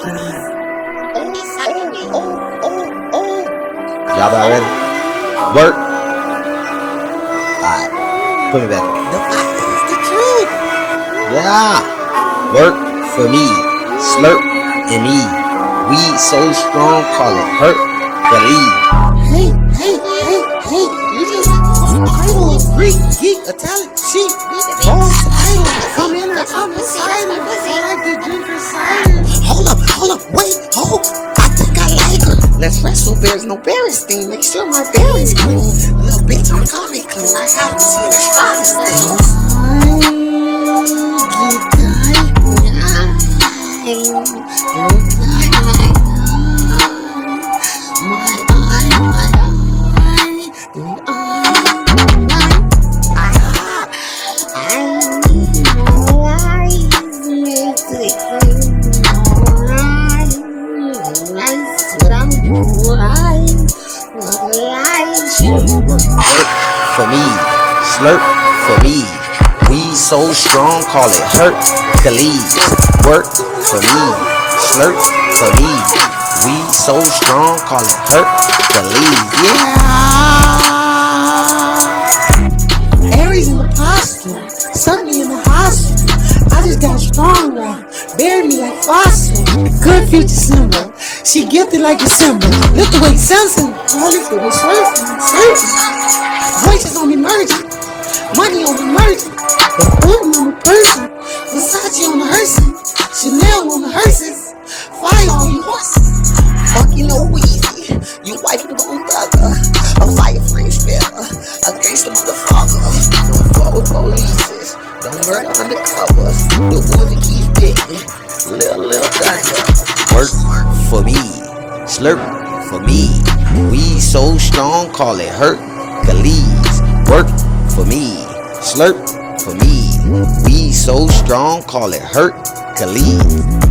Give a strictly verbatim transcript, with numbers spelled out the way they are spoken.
Y'all about ready? Work. Alright. Put me back. The fact is the truth. Yeah. Work for me. Slurp and me. We so strong, call it hurt. Believe. Hey, hey, hey, hey. You just idol, Greek, geek, Italian, cheap. Boss, idol. Come in or come inside. I like to drink her cider. Hold up, hold up, wait, hold. I think I like her. Let's wrestle, bears, no Berenstein. Make sure my berries clean. Little bitch, I'm coming clean. I haven't seen her strongest things. Work for me, slurp for me. We so strong, call it hurt. Believe. Work for me, slurp for me. We so strong, call it hurt. Believe. Yeah. Aries in the posture, Sunday in the hospital. I just got strong now, bury me like fossil. Good future symbol, she gifted like a symbol. Lift the weight, Samson, holy for the surfing, surfing. Voices on me merging, money on me merging. The Putin on the person, Versace on the hearses, Chanel on the hearses, fire on you horses. Fuck you know Weezy, you wife the wrong brother. A fire free spell, a gangster motherfucker. Don't fuck with police, don't murder undercovers. The ones that keep digging, little, little thunder. Work for me, slurp for me. We so strong, call it hurt. Khalid's. Work for me, slurp for me. We so strong, call it hurt. Khalid.